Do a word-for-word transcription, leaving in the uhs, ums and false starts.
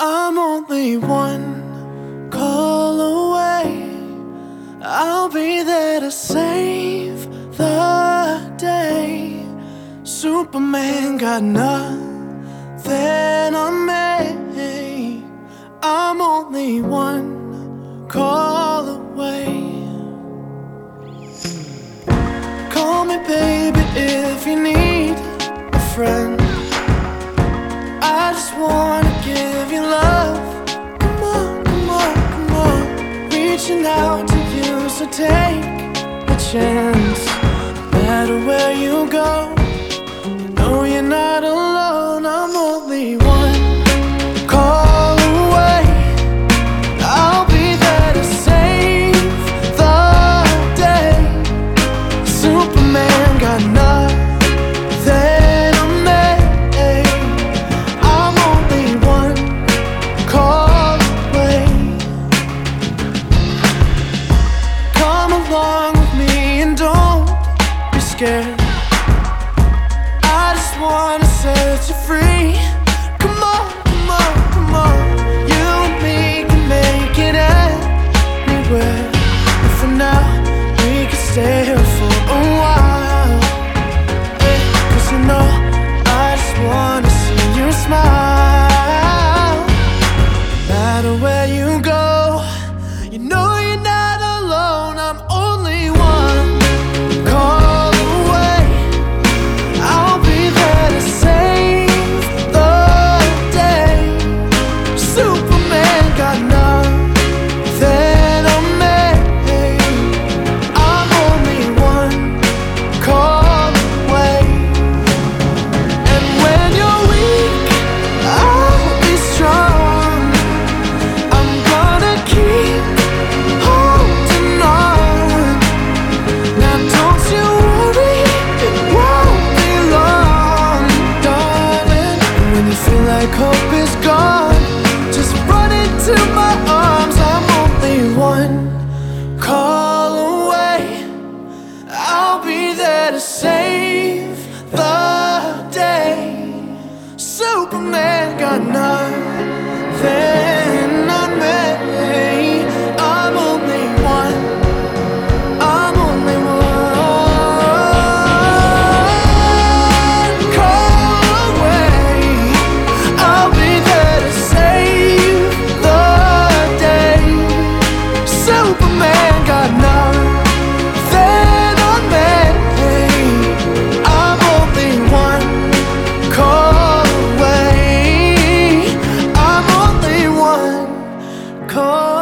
I'm only one call away. I'll be there to save the day. Superman got nothing on me. I'm only one call away. Call me baby if you need a friend. I just wanna give you love. Come on, come on, come on. Reaching out to you, so take a chance. No matter where you go, you know you're not alone. I'm only one call away. I'll be there to save the day. Superman got nothing. Along with me and don't be scared. I just wanna set you free. Come on, come on, come on. You and me can make it anywhere. And for now, we can stay here for a while. Hey, 'cause you know, I just wanna see you smile. No matter where you go, you know you're not alone. I'm only one call away. I'll be there to save the day. Superman got nothing on me. I'm only one call away. And when you're weak, I'll be strong. I'm gonna keep like hope is gone. Just run into my arms. I'm only one call away. I'll be there to save the day. Superman got nothing on me. I'm only one. I'm only one call away. I'll be there to save the day. Superman got nothing on me. I'm only one call away. I'm only one call